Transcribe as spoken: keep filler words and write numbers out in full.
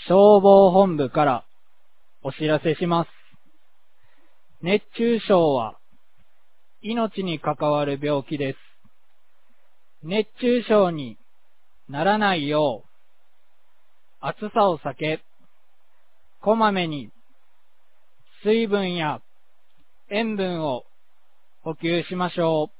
消防本部からお知らせします。熱中症は命に関わる病気です。熱中症にならないよう暑さを避け、こまめに水分や塩分を補給しましょう。